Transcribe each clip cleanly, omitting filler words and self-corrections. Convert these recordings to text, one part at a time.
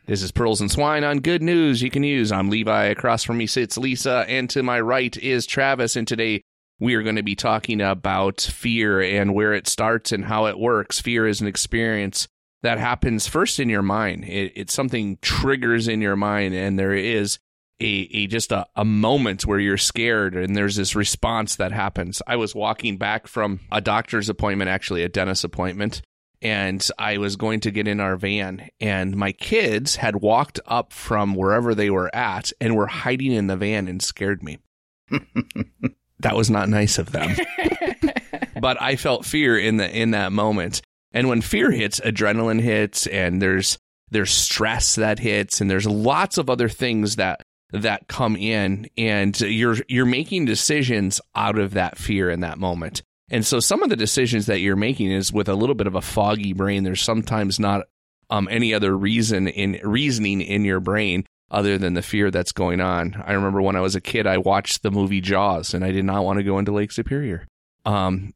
This is Pearls and Swine on Good News You Can Use. I'm Levi. Across from me sits Lisa, and to my right is Travis. And today we are going to be talking about fear and where it starts and how it works. Fear is an experience that happens first in your mind. It's something triggers in your mind, and there is just a moment where you're scared, and there's this response that happens. I was walking back from a doctor's appointment, actually a dentist appointment, and I was going to get in our van, and my kids had walked up from wherever they were at and were hiding in the van and scared me. That was not nice of them. But I felt fear in that moment. And when fear hits, adrenaline hits, and there's stress that hits, and there's lots of other things that come in, and you're making decisions out of that fear in that moment. And so some of the decisions that you're making is with a little bit of a foggy brain. There's sometimes not any other reasoning in your brain other than the fear that's going on. I remember when I was a kid, I watched the movie Jaws, and I did not want to go into Lake Superior. I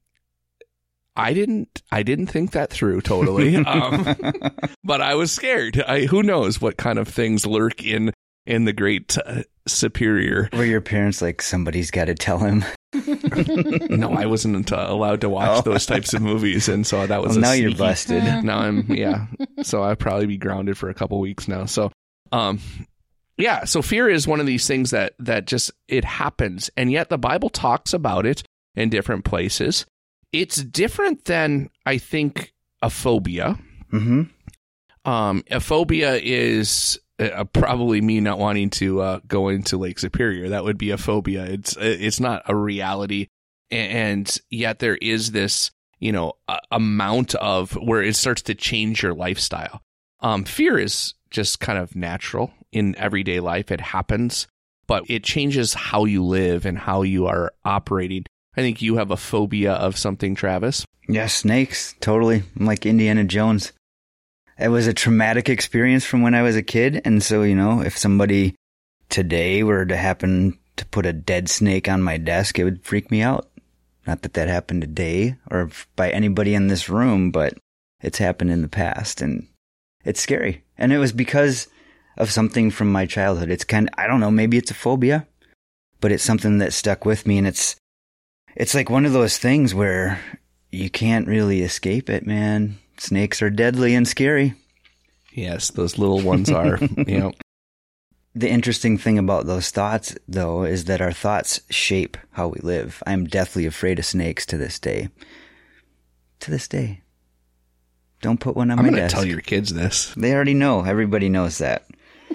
didn't think that through totally, but I was scared. Who knows what kind of things lurk in the Great Superior. Were your parents like, somebody's got to tell him? No, I wasn't allowed to watch those types of movies, and so that was now you're busted. Now so I'll probably be grounded for a couple weeks now. So, so fear is one of these things that just, it happens, and yet the Bible talks about it in different places. It's different than, I think, a phobia. Mm-hmm. A phobia is probably me not wanting to go into Lake Superior. That would be a phobia. It's not a reality, and yet there is this, amount of where it starts to change your lifestyle. Fear is just kind of natural in everyday life. It happens, but it changes how you live and how you are operating. I think you have a phobia of something, Travis. Yeah, snakes. Totally. I'm like Indiana Jones. It was a traumatic experience from when I was a kid. And so, if somebody today were to happen to put a dead snake on my desk, it would freak me out. Not that happened today or by anybody in this room, but it's happened in the past, and it's scary. And it was because of something from my childhood. It's I don't know, maybe it's a phobia, but it's something that stuck with me, and it's like one of those things where you can't really escape it, man. Snakes are deadly and scary. Yes, those little ones are. The interesting thing about those thoughts, though, is that our thoughts shape how we live. I'm deathly afraid of snakes to this day. To this day. Don't put one on my desk. I'm going to tell your kids this. They already know. Everybody knows that.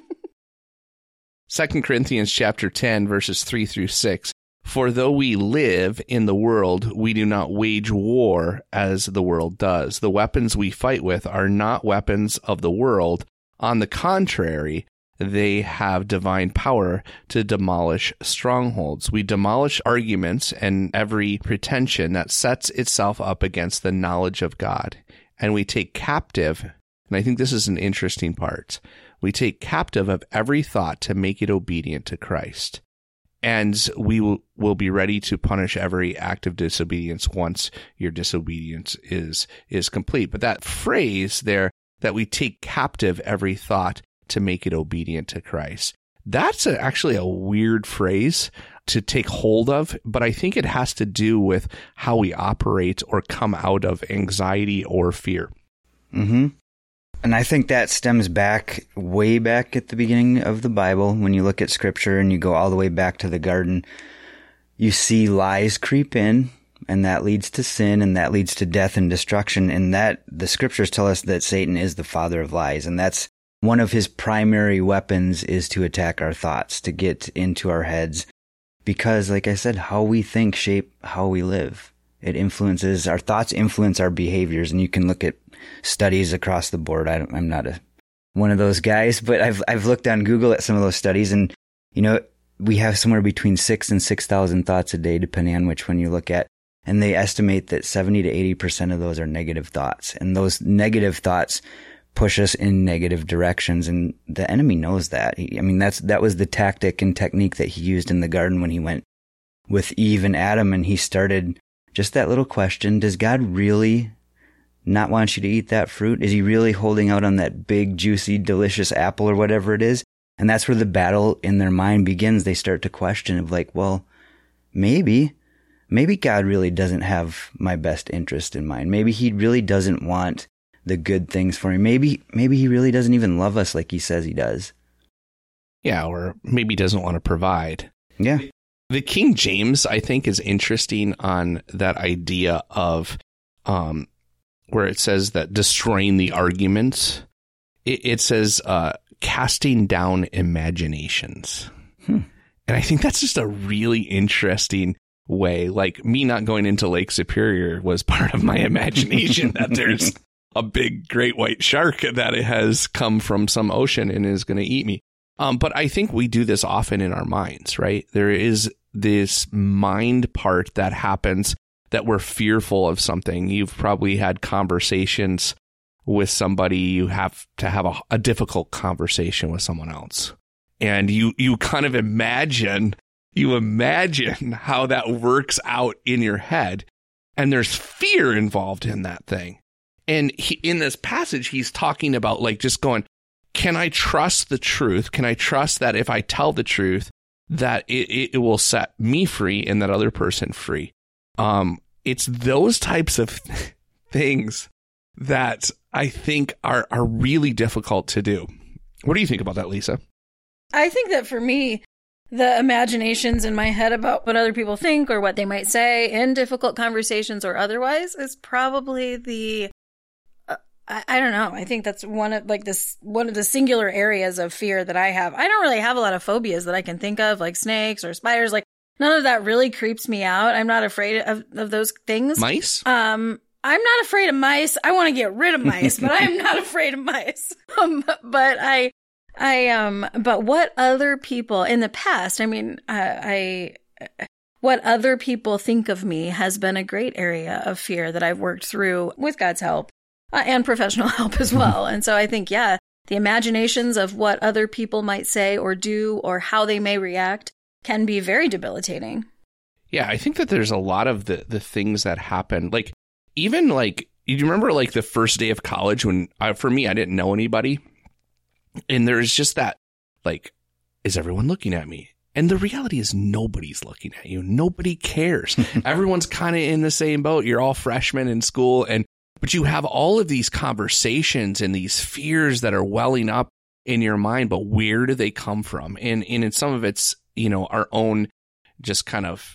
2 Corinthians chapter 10, verses 3 through 6. For though we live in the world, we do not wage war as the world does. The weapons we fight with are not weapons of the world. On the contrary, they have divine power to demolish strongholds. We demolish arguments and every pretension that sets itself up against the knowledge of God. And we take captive, and I think this is an interesting part, we take captive of every thought to make it obedient to Christ. And we will be ready to punish every act of disobedience once your disobedience is complete. But that phrase there, that we take captive every thought to make it obedient to Christ, that's actually a weird phrase to take hold of, but I think it has to do with how we operate or come out of anxiety or fear. Mm-hmm. And I think that stems way back at the beginning of the Bible. When you look at Scripture and you go all the way back to the garden, you see lies creep in, and that leads to sin, and that leads to death and destruction. And that the Scriptures tell us that Satan is the father of lies, and that's one of his primary weapons, is to attack our thoughts, to get into our heads. Because, like I said, how we think shape how we live. Our thoughts influence our behaviors, and you can look at studies across the board. I'm not one of those guys, but I've looked on Google at some of those studies, and we have somewhere between 6,000 and 6,000 thoughts a day, depending on which one you look at. And they estimate that 70 to 80% of those are negative thoughts, and those negative thoughts push us in negative directions. And the enemy knows that. That was the tactic and technique that he used in the garden when he went with Eve and Adam, and he started just that little question: does God really not want you to eat that fruit? Is he really holding out on that big, juicy, delicious apple or whatever it is? And that's where the battle in their mind begins. They start to question of like, well, maybe God really doesn't have my best interest in mind. Maybe he really doesn't want the good things for me. Maybe he really doesn't even love us like he says he does. Yeah, or maybe doesn't want to provide. Yeah. The King James, I think, is interesting on that idea of where it says that destroying the arguments. It says casting down imaginations. And I think that's just a really interesting way. Like, me not going into Lake Superior was part of my imagination that there's a big great white shark that it has come from some ocean and is going to eat me. But I think we do this often in our minds, right? There is this mind part that happens that we're fearful of something. You've probably had conversations with somebody. You have to have a difficult conversation with someone else. And you kind of imagine how that works out in your head. And there's fear involved in that thing. And in this passage, he's talking about like just going, can I trust the truth? Can I trust that if I tell the truth, that it will set me free and that other person free? It's those types of things that I think are really difficult to do. What do you think about that, Lisa? I think that for me, the imaginations in my head about what other people think or what they might say in difficult conversations or otherwise is probably the I don't know. I think that's one of the singular areas of fear that I have. I don't really have a lot of phobias that I can think of, like snakes or spiders. Like, none of that really creeps me out. I'm not afraid of those things. Mice? I'm not afraid of mice. I want to get rid of mice, but I'm not afraid of mice. But but what other people in the past, I mean, what other people think of me has been a great area of fear that I've worked through with God's help. And professional help as well. And so I think, yeah, the imaginations of what other people might say or do or how they may react can be very debilitating. Yeah, I think that there's a lot of the things that happen. Like, even like, you remember like the first day of college when, for me, I didn't know anybody. And there's just that, like, is everyone looking at me? And the reality is nobody's looking at you. Nobody cares. Everyone's kind of in the same boat. You're all freshmen in school, but you have all of these conversations and these fears that are welling up in your mind, but where do they come from? And in some of it's, our own just kind of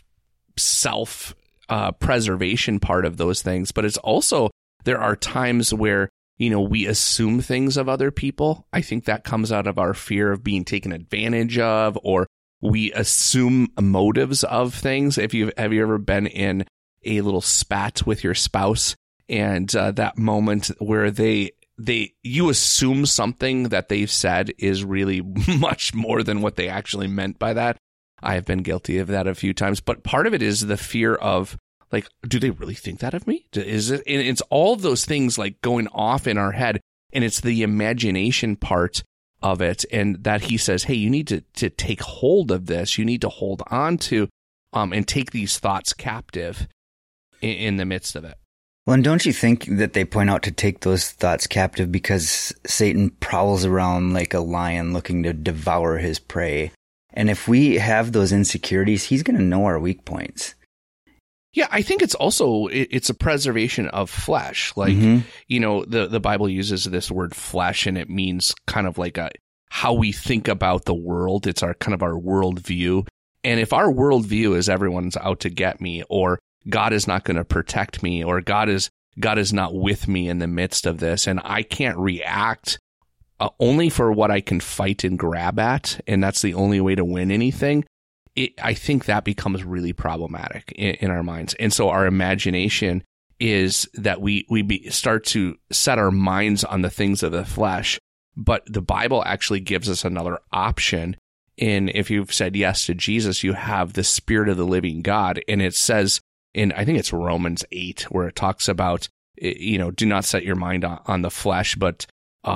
self preservation part of those things. But it's also, there are times where, we assume things of other people. I think that comes out of our fear of being taken advantage of, or we assume motives of things. Have you ever been in a little spat with your spouse? And that moment where you assume something that they've said is really much more than what they actually meant by that. I have been guilty of that a few times. But part of it is the fear of, like, do they really think that of me? Is it? And it's all of those things like going off in our head. And it's the imagination part of it. And that he says, hey, you need to take hold of this. You need to hold on to and take these thoughts captive in the midst of it. Well, and don't you think that they point out to take those thoughts captive because Satan prowls around like a lion looking to devour his prey? And if we have those insecurities, he's going to know our weak points. Yeah, I think it's also, it's a preservation of flesh. Like, the Bible uses this word flesh, and it means kind of like how we think about the world. It's our kind of our worldview. And if our worldview is everyone's out to get me, or God is not going to protect me, or God is not with me in the midst of this, and I can't react only for what I can fight and grab at, and that's the only way to win anything, I think that becomes really problematic in our minds. And so our imagination is that we start to set our minds on the things of the flesh, but the Bible actually gives us another option. And if you've said yes to Jesus, you have the Spirit of the living God, and it says, and I think it's Romans 8, where it talks about, do not set your mind on the flesh, but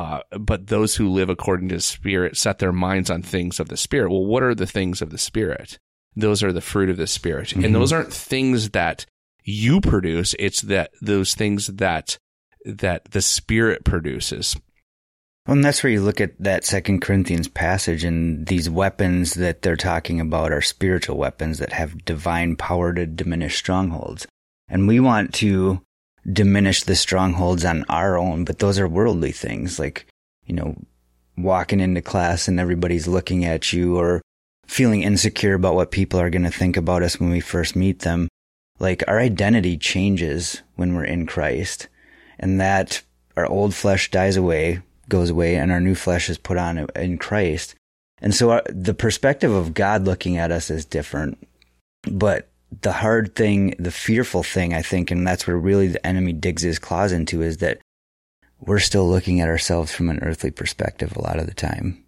those who live according to the Spirit set their minds on things of the Spirit. Well, what are the things of the Spirit? Those are the fruit of the Spirit. Mm-hmm. And those aren't things that you produce. It's that those things that that the Spirit produces. Well, and that's where you look at that 2 Corinthians passage, and these weapons that they're talking about are spiritual weapons that have divine power to diminish strongholds. And we want to diminish the strongholds on our own, but those are worldly things, like, walking into class and everybody's looking at you, or feeling insecure about what people are going to think about us when we first meet them. Like, our identity changes when we're in Christ, and that our old flesh goes away, and our new flesh is put on in Christ. And so the perspective of God looking at us is different. But the hard thing, the fearful thing, I think, and that's where really the enemy digs his claws into, is that we're still looking at ourselves from an earthly perspective a lot of the time.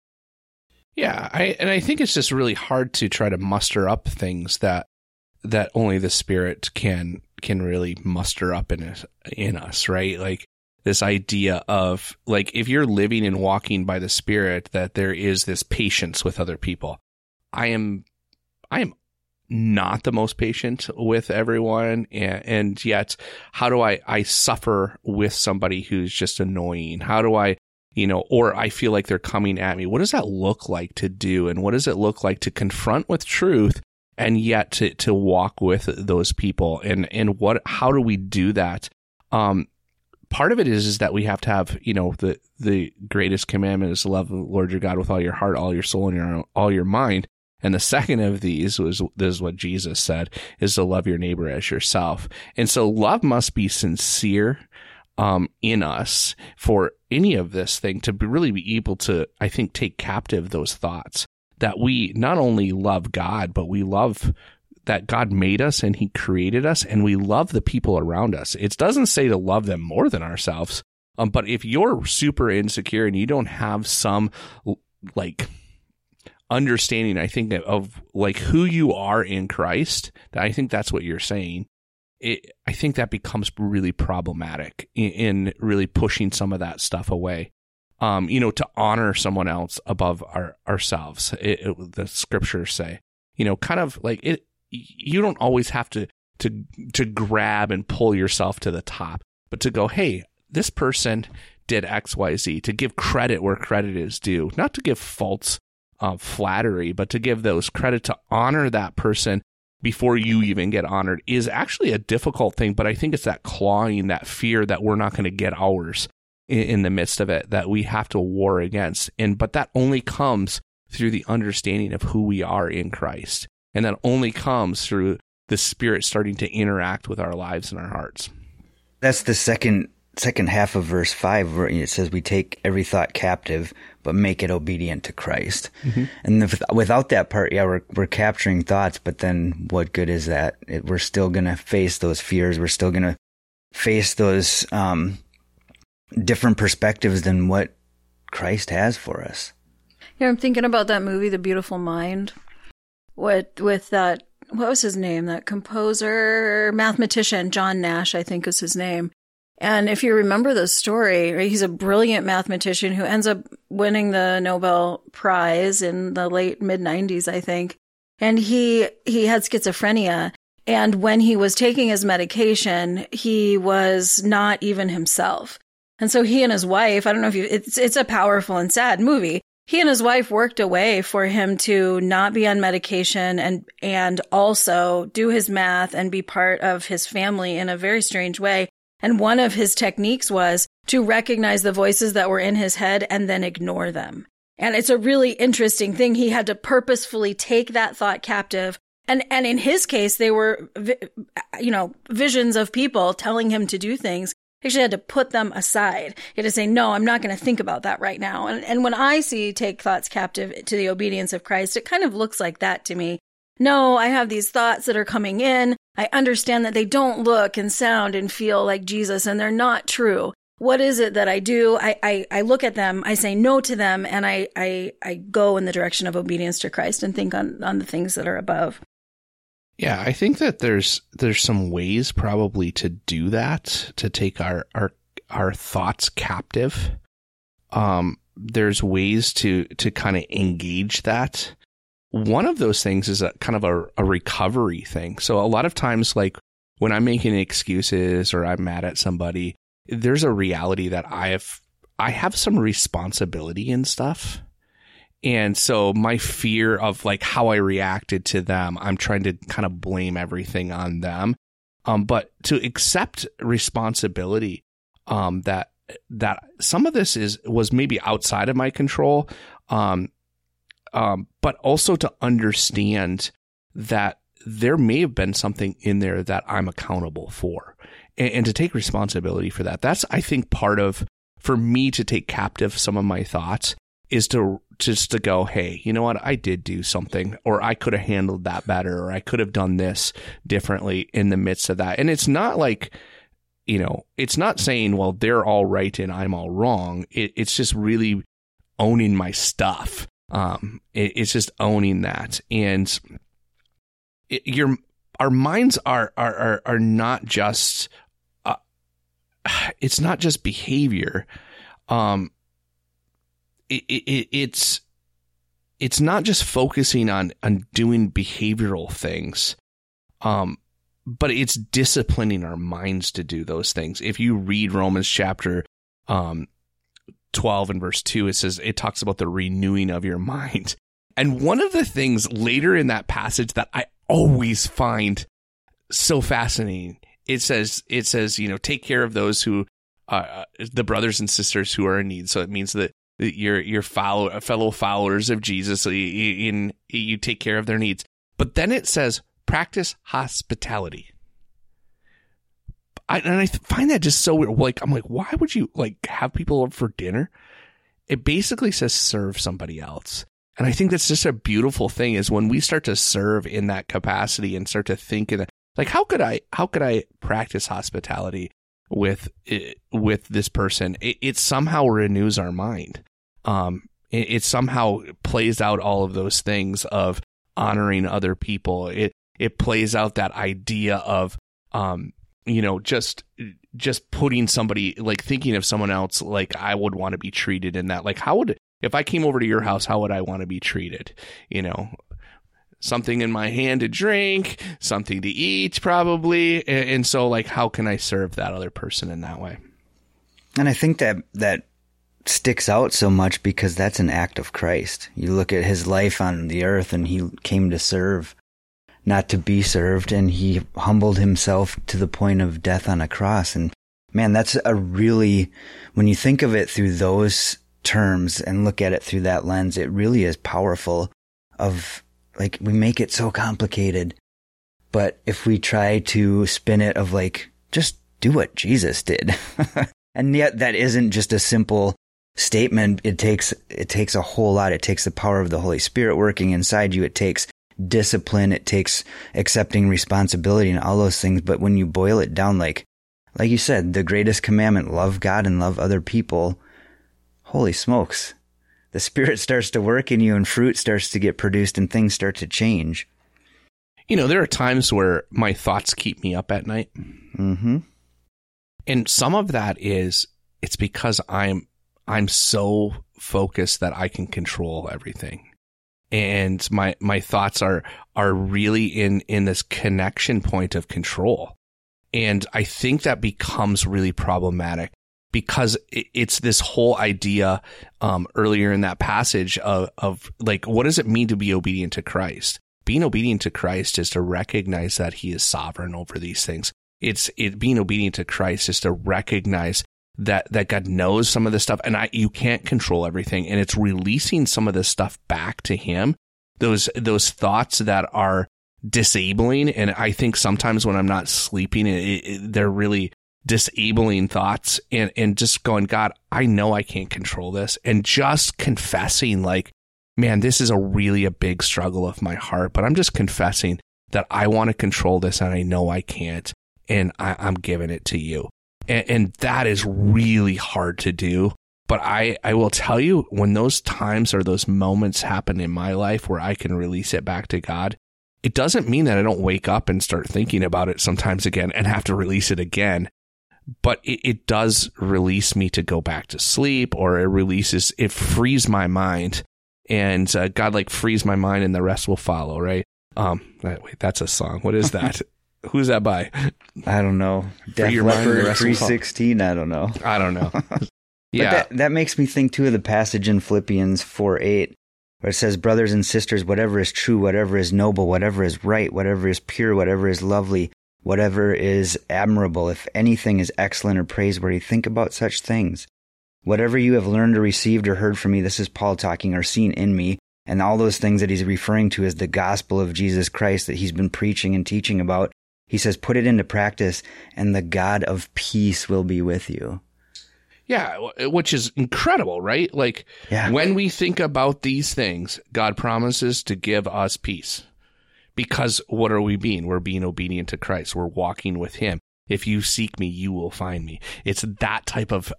Yeah, I think it's just really hard to try to muster up things that only the Spirit can really muster up in us, right? Like, this idea of, like, if you're living and walking by the Spirit, that there is this patience with other people. I am not the most patient with everyone, and yet how do I suffer with somebody who's just annoying? How do I, or I feel like they're coming at me? What does that look like to do? And what does it look like to confront with truth and yet to walk with those people? And how do we do that? Part of it is that we have to have, the greatest commandment is to love the Lord your God with all your heart, all your soul, and all your mind. And the second of these this is what Jesus said, is to love your neighbor as yourself. And so love must be sincere in us for any of this thing to really be able to, I think, take captive those thoughts, that we not only love God, but we love that God made us and he created us, and we love the people around us. It doesn't say to love them more than ourselves. But if you're super insecure and you don't have some like understanding, I think, of like who you are in Christ, I think that's what you're saying. I think that becomes really problematic in really pushing some of that stuff away. To honor someone else above ourselves. The scriptures say, kind of like it. You don't always have to grab and pull yourself to the top, but to go, hey, this person did X, Y, Z, to give credit where credit is due, not to give false flattery, but to give those credit, to honor that person before you even get honored, is actually a difficult thing. But I think it's that clawing, that fear that we're not going to get ours in the midst of it, that we have to war against. But that only comes through the understanding of who we are in Christ. And that only comes through the Spirit starting to interact with our lives and our hearts. That's the second half of verse 5, where it says we take every thought captive, but make it obedient to Christ. Mm-hmm. And without that part, we're capturing thoughts, but then what good is that? We're still going to face those fears. We're still going to face those different perspectives than what Christ has for us. Yeah, I'm thinking about that movie, The Beautiful Mind. With that, what was his name? That composer, mathematician, John Nash, I think is his name. And if you remember the story, right, he's a brilliant mathematician who ends up winning the Nobel Prize in the late mid-90s, I think. And he had schizophrenia. And when he was taking his medication, he was not even himself. And so he and his wife, I don't know if it's a powerful and sad movie. He and his wife worked a way for him to not be on medication and also do his math and be part of his family in a very strange way. And one of his techniques was to recognize the voices that were in his head and then ignore them. And it's a really interesting thing. He had to purposefully take that thought captive. And in his case, they were, visions of people telling him to do things. He actually had to put them aside. He had to say, no, I'm not going to think about that right now. And when I see take thoughts captive to the obedience of Christ, it kind of looks like that to me. No, I have these thoughts that are coming in. I understand that they don't look and sound and feel like Jesus, and they're not true. What is it that I do? I look at them, I say no to them, and I go in the direction of obedience to Christ and think on the things that are above. Yeah, I think that there's some ways probably to do that, to take our thoughts captive. There's ways to kind of engage that. One of those things is a kind of a recovery thing. So a lot of times, like when I'm making excuses or I'm mad at somebody, there's a reality that I have some responsibility in stuff. And so my fear of like how I reacted to them, I'm trying to kind of blame everything on them. But to accept responsibility, that some of this was maybe outside of my control. But also to understand that there may have been something in there that I'm accountable for, and to take responsibility for that. That's, I think, part of, for me to take captive some of my thoughts is to go, hey, you know what? I did do something, or I could have handled that better, or I could have done this differently in the midst of that. And it's not like, it's not saying, well, they're all right and I'm all wrong. It's just really owning my stuff. It's just owning that. And our minds are not just, it's not just behavior. It's not just focusing on doing behavioral things. But it's disciplining our minds to do those things. If you read Romans chapter 12 and verse 2, it talks about the renewing of your mind. And one of the things later in that passage that I always find so fascinating, it says, take care of those who, the brothers and sisters who are in need. So it means that your fellow followers of Jesus, you take care of their needs. But then it says, practice hospitality. I find that just so weird. Like, I'm like, why would you have people over for dinner? It basically says serve somebody else. And I think that's just a beautiful thing, is when we start to serve in that capacity and start to think in that, like, how could I practice hospitality with this person? It somehow renews our mind. It somehow plays out all of those things of honoring other people. It plays out that idea of, just putting somebody, like thinking of someone else, like I would want to be treated in that. Like, if I came over to your house, how would I want to be treated? Something in my hand to drink, something to eat, probably. And so, like, how can I serve that other person in that way? And I think that sticks out so much because that's an act of Christ. You look at his life on the earth, and he came to serve, not to be served, and he humbled himself to the point of death on a cross. And man, that's when you think of it through those terms and look at it through that lens, it really is powerful. Like, we make it so complicated, but if we try to spin it of like, just do what Jesus did. And yet that isn't just a simple statement. It takes a whole lot. It takes the power of the Holy Spirit working inside you. It takes discipline. It takes accepting responsibility and all those things. But when you boil it down, like you said, the greatest commandment, love God and love other people, holy smokes. The Spirit starts to work in you, and fruit starts to get produced, and things start to change. There are times where my thoughts keep me up at night. Mm-hmm. And some of that it's because I'm so focused that I can control everything. And my thoughts are really in this connection point of control. And I think that becomes really problematic, because it's this whole idea earlier in that passage of like, what does it mean to be obedient to Christ? Being obedient to Christ is to recognize that he is sovereign over these things. Being obedient to Christ is to recognize that God knows some of this stuff, and you can't control everything. And it's releasing some of this stuff back to him, those thoughts that are disabling. And I think sometimes when I'm not sleeping, they're really disabling thoughts, and just going, God, I know I can't control this, and just confessing, like, man, this is a big struggle of my heart, but I'm just confessing that I want to control this, and I know I can't, and I'm giving it to you. And that is really hard to do. But I will tell you, when those times or those moments happen in my life where I can release it back to God, it doesn't mean that I don't wake up and start thinking about it sometimes again and have to release it again. But it does release me to go back to sleep, or it frees my mind, and God frees my mind, and the rest will follow, right? Wait, that's a song. What is that? Who's that by? I don't know. For your mind, the rest will 3:16. I don't know. I don't know. Yeah, but that makes me think too of the passage in Philippians 4:8, where it says, "Brothers and sisters, whatever is true, whatever is noble, whatever is right, whatever is pure, whatever is lovely, whatever is admirable, if anything is excellent or praiseworthy, think about such things. Whatever you have learned or received or heard from me," this is Paul talking, "or seen in me," and all those things that he's referring to is the gospel of Jesus Christ that he's been preaching and teaching about. He says, put it into practice, and the God of peace will be with you. Yeah, which is incredible, right? Like, when we think about these things, God promises to give us peace. Because what are we being? We're being obedient to Christ. We're walking with him. If you seek me, you will find me. It's that type of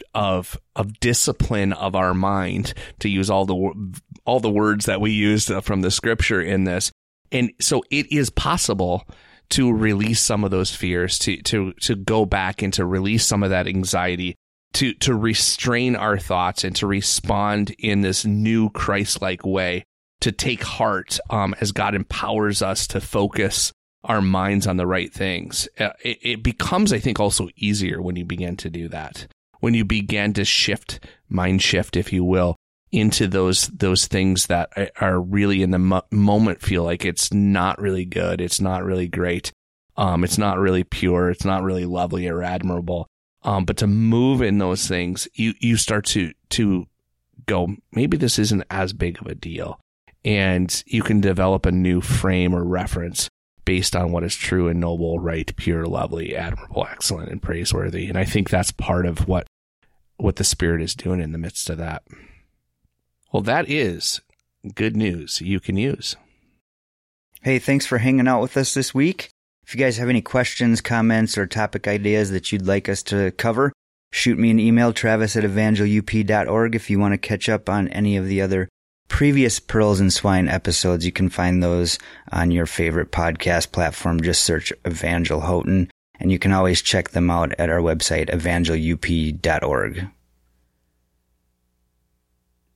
discipline of our mind, to use all the words that we used from the scripture in this. And so it is possible to release some of those fears, to go back and to release some of that anxiety, to restrain our thoughts and to respond in this new Christ-like way, to take heart as God empowers us to focus our minds on the right things. It becomes, I think, also easier when you begin to do that. When you begin to mind shift, if you will, into those things that are really in the moment feel like it's not really good, it's not really great, it's not really pure, it's not really lovely or admirable. But to move in those things, you start to go, maybe this isn't as big of a deal. And you can develop a new frame or reference based on what is true and noble, right, pure, lovely, admirable, excellent, and praiseworthy. And I think that's part of what the Spirit is doing in the midst of that. Well, that is good news you can use. Hey, thanks for hanging out with us this week. If you guys have any questions, comments, or topic ideas that you'd like us to cover, shoot me an email, travis@evangelup.org. If you want to catch up on any of the other previous Pearls and Swine episodes, you can find those on your favorite podcast platform. Just search Evangel Houghton, and you can always check them out at our website, evangelup.org.